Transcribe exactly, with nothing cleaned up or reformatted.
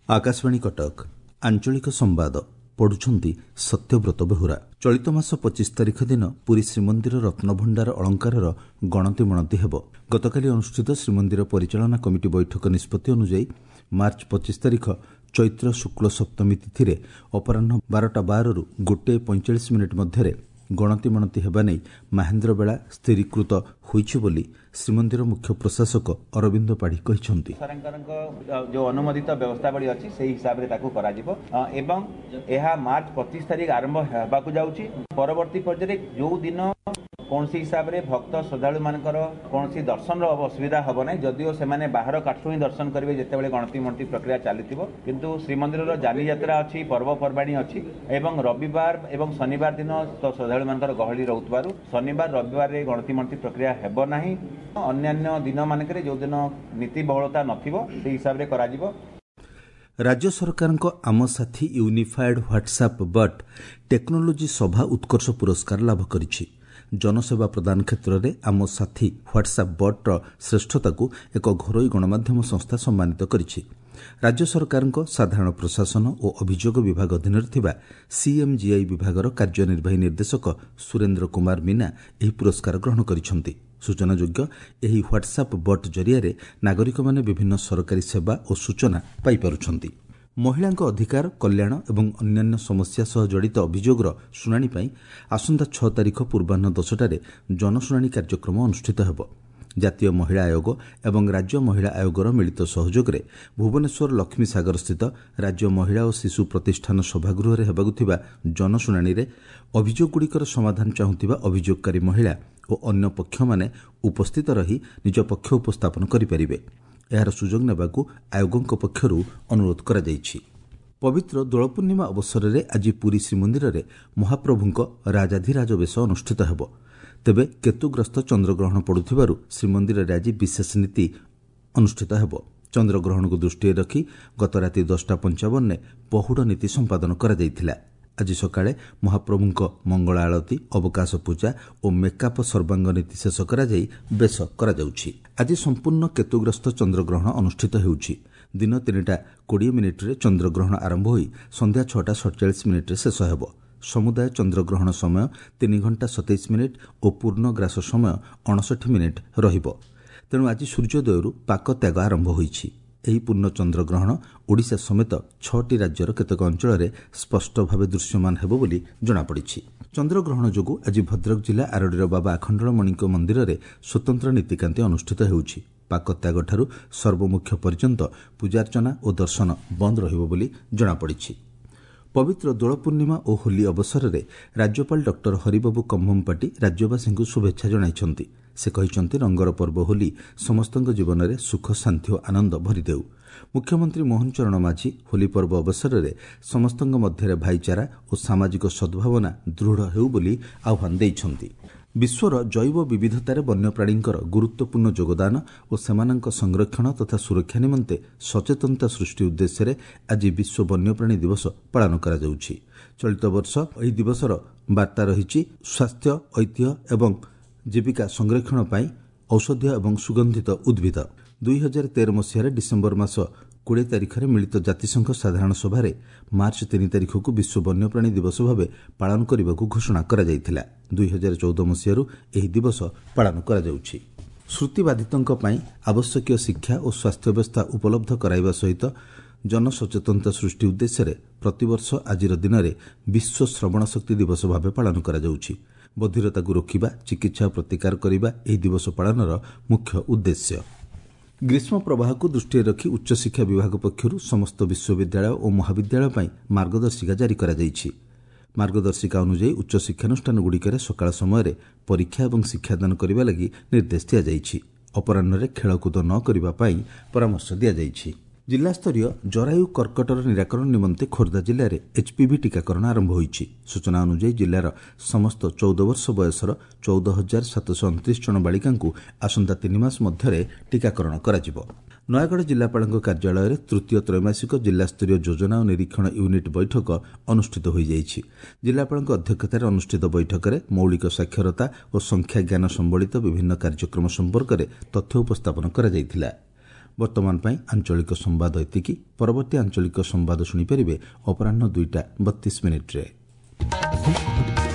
आकाशवाणी कटक आंचलिक संवाद पढ़ुछंती सत्यव्रत बेहुरा। चलित मास पच्चीस तारिख दिन पुरी श्रीमंदिर रत्नभंडार अलंकार गणति मणति हेब। गतकाली अनुष्ठित श्रीमंदिर परिचालना कमिटी बैठक निष्पत्ति अनुଯାयी मार्च पच्चीस तारिख चैत्र शुक्ल सप्तमी तिथि अपराह बारटा बार रु गोटे पैंचाश मिनिट मध्य गणति मणति हेबा नै महेन्द्र बेला स्थिरीकृत होइछि बोली श्रीमंदिर मुख्य प्रशासक अरविंद पाढ़ी कहिसंती। जो अनुमोदित व्यवस्थावली अछि सेही हिसाब रे ताकू कराजिबो एवं एहा मार्च पच्चीस तारिख आरंभ हेबाकू जाउछि। परवर्ती पर्याय जो दिन कौन हिसाब से भक्त श्रद्धालु मानकर कौन दर्शन असुविधा हम ना जदिओ से बाहर काठू ही दर्शन करेंगे जिते गणति मणति प्रक्रिया चली किंतु श्रीमंदिर जानी यात्रा अच्छी पर्वपर्वाणी अच्छी एवं रविवार एवं शनिवार दिन तो श्रद्धालु मानकर गहली रोकु शनिवार रविवार गणति मणति प्रक्रिया हेब ना अन्य दिन मानक जो दिन नीति बहुलता नथिबो से हिसाब से कराजिबो। राज्य सरकार आम साथी यूनिफाइड व्हाट्सएप बट टेक्नोलोजी सभा उत्कर्ष पुरस्कार लाभ करिछि। जनसेवा प्रदान क्षेत्र में आम साथी व्हाट्सएप बट्र श्रेष्ठता को एक घरोई गणमाध्यम संस्था सम्मानित करिछि। राज्य सरकार साधारण प्रशासन और अभियोग विभाग अधीन सीएमजीआई विभागर कार्यनिर्वाही निर्देशक सुरेन्द्र कुमार मीना यह पुरस्कार ग्रहण करिसेंति। सूचनायोग्य यह व्हाट्सएप बट जरिया नागरिक माने विभिन्न सरकारी सेवा और सूचना पाई पारुछंति। महिलांक अधिकार कल्याण एवं अन्यान्य समस्या सह जड़ित अभियोगर शुणाणी पई आसंता छह तारिख पूर्वाह्न दसटारे जनशुणाणी कार्यक्रम अनुष्ठित हेब। जातीय महिला आयोग एवं राज्य महिला आयोगर मिलित सहयोग में भुवनेश्वर लक्ष्मी सागर स्थित राज्य महिला और शिशु प्रतिष्ठान सभागृह हेबाकुथिबा जनशुणाणी रे अभियोगगुड़िकर समाधान चाहुथिबा अभियोगकारी महिला और अन्य पक्ष माने उपस्थित रही निज पक्ष उपस्थापन करिपारिबे। यार सुजोग नेबाकू आयोगों पक्षरु अनुरोध करा जायछि। पवित्र दोल पूर्णिमा अवसर में आज पुरी श्रीमंदिर में महाप्रभुंक राजाधिराज बेश अनुष्ठित हेब। तेबे केतुग्रस्त चंद्रग्रहण पड़ुथिबारु श्रीमंदिर में आज विशेष नीति अनुष्ठित हेब। चंद्रग्रहण को दृष्टि रखी गत राति दसटा पंचावन ने पहुड़ नीति संपादन करा जायथिला। आज सकाळे महाप्रभुंक मंगल आलती अवकाश पूजा और मेकअप सर्वांग नीति शेष करा जाई बेश करा जाउछि। आज संपूर्ण केतुग्रस्त चंद्रग्रहण अनुष्ठित हेउछि। दिन तीनटा कोड़े मिनिट रे चंद्रग्रहण आरंभ होई संध्या छटा सड़चाश मिनिट रे शेष हेब। समुदाय चंद्रग्रहण समय तीन घंटा सतैश मिनिट और पूर्णग्रास समय अड़सठ मिनिट रहिबो। तेणु आज सूर्योदयरु पाक त्याग आरंभ होईछि। ଏହି ପୂର୍ଣ୍ଣ ଚନ୍ଦ୍ରଗ୍ରହଣ ଓଡ଼ିଶା ସମେତ ଛଅଟି ରାଜ୍ୟର କେତେକ ଅଞ୍ଚଳରେ ସ୍ପଷ୍ଟ ଭାବେ ଦୃଶ୍ୟମାନ ହେବ ବୋଲି ଜଣାପଡ଼ିଛି। ଚନ୍ଦ୍ରଗ୍ରହଣ ଯୋଗୁଁ ଆଜି ଭଦ୍ରକ ଜିଲ୍ଲା ଆରଡ଼ିର ବାବା ଆଖଣ୍ଡଳମଣିଙ୍କ ମନ୍ଦିରରେ ସ୍ୱତନ୍ତ୍ର ନୀତିକାନ୍ତି ଅନୁଷ୍ଠିତ ହେଉଛି। ପାକତ୍ୟାଗଠାରୁ ସର୍ବମୁଖ୍ୟ ପର୍ଯ୍ୟନ୍ତ ପୂଜାର୍ଚ୍ଚନା ଓ ଦର୍ଶନ ବନ୍ଦ ରହିବ ବୋଲି ଜଣାପଡ଼ିଛି। पवित्र दोल पूर्णिमा और होली अवसर में राज्यपाल डॉक्टर हरिबाबू कम्भमपाटी राज्यवासी शुभेच्छा जणाइछंती। से कहिछंती रंगर पर्व होली समस्त जीवन में सुख शांति और आनंद भरीदेउ। मुख्यमंत्री मोहन चरण माझी होली पर्व अवसर में समस्त मध्य भाईचारा और सामाजिक सद्भावना दृढ़ हेउ बोली आह्वान देइछंती। विश्वर जैव विविधतार वन्यप्राणींकर गुरुत्वपूर्ण योगदान और सेमानंक संरक्षण तथा सुरक्षा निमंते सचेतनता सृष्टि उद्देश्य आज विश्व वन्यप्राणी दिवस पालन करा जाउछि। चलित वर्ष एही दिवसर वार्ता रहिछि स्वास्थ्य ऐतिह्य एवं जीविका संरक्षण पाई औषधीय एवं सुगंधित उद्भिद। दुई हजार तेरह मसीह डिसेम्बर मास कोड़े तारिख में मिलित जातिसंघ साधारण सभा मार्च तीन तारिख को विश्व वन्यप्राणी दिवस भाव पालन करने को घोषणा करा जायथिला। दुई हजार चौदह मसीह यह दिवस पालन करा जाउछि। श्रुतिबाधितों आवश्यक शिक्षा और स्वास्थ्य व्यवस्था उपलब्ध कराइबा सहित जनसचेतनता सृष्टि उद्देश्य प्रतिवर्ष आज दिन में विश्व श्रवण शक्ति दिवस भाव पालन करा जाउछि। बधिरता को रोकिबा चिकित्सा प्रतिकार करिबा एही दिवस पालनर मुख्य उद्देश्य। ग्रीष्म प्रवाह को दृष्टि रखी उच्चशिक्षा विभाग पक्षरु समस्त विश्वविद्यालय और महाविद्यालय पर मार्गदर्शिका जारी करा जायछि। मार्गदर्शिका अनुसार उच्च शिक्षानुष्ठान गुड़िकर सकाळ समय परीक्षा और शिक्षादान करने लगी निर्देश दिया जायछि। अपराह्न खेलकूद न करने पर परामर्श दिया जायछि। जिला स्तरीय जरायु कर्कटर निराकरण निमंते खोर्धा जिले में एचपीवी टीकाकरण आरंभ होईछि। सूचना अनुसार जिलार समस्त चौदह वर्ष बयसर चौदह हजार सातश अणतीस जन बालिका आसंता तीन मास मध्य टीकाकरण कराजिबो। नयागढ़ जिलापाल कार्यालय में तृतीय त्रैमासिक जिलास्तरीय योजना और निरीक्षण यूनिट बैठक अनुष्ठित हो जाइछि। जिलापाल अध्यक्षतार अनुष्ठित बैठक में मौलिक साक्षरता और संख्या ज्ञान संबलित विभिन्न कार्यक्रम संपर्क में तथ्य उपस्थापन करा जायथिला। ବର୍ତ୍ତମାନ ପାଇଁ ଆଞ୍ଚଳିକ ସମ୍ବାଦ ଏତିକି। ପରବର୍ତ୍ତୀ ଆଞ୍ଚଳିକ ସମ୍ବାଦ ଶୁଣିପାରିବେ ଅପରାହ୍ନ ଦୁଇଟା ବତିଶ ମିନିଟ୍ରେ।